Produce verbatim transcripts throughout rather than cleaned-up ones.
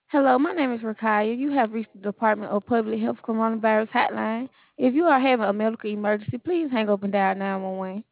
Hello, my name is Rakaya. You have reached the Department of Public Health Coronavirus Hotline. If you are having a medical emergency, please hang up and dial nine one one.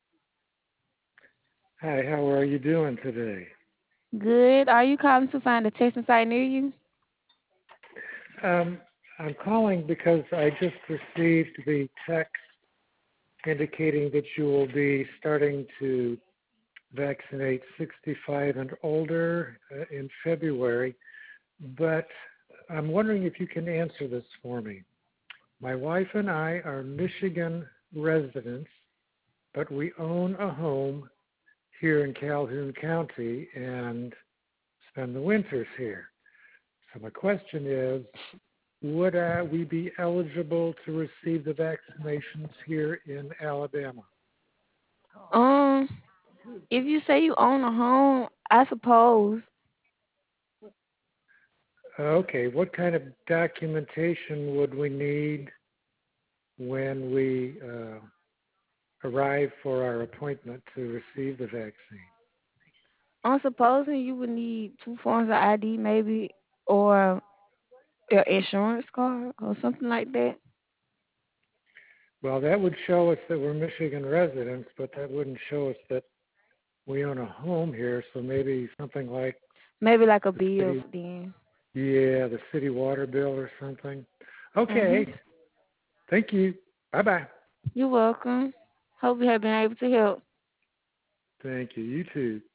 Hi, how are you doing today? Good. Are you calling to find a testing site near you? Um, I'm calling because I just received the text indicating that you will be starting to vaccinate sixty-five and older uh, in February, but I'm wondering if you can answer this for me. My wife and I are Michigan residents, but we own a home here in Calhoun County and spend the winters here. So my question is, would uh, we be eligible to receive the vaccinations here in Alabama? Um, if you say you own a home, I suppose. Okay, what kind of documentation would we need when we uh, arrive for our appointment to receive the vaccine? I'm supposing you would need two forms of I D, maybe, or your insurance card or something like that. Well, that would show us that we're Michigan residents, but that wouldn't show us that we own a home here. So maybe something like Maybe like a the bill city, then. yeah, the city water bill or something. Mhm. Okay, thank you. Bye bye. You're welcome. Hope you have been able to help. Thank you. You too.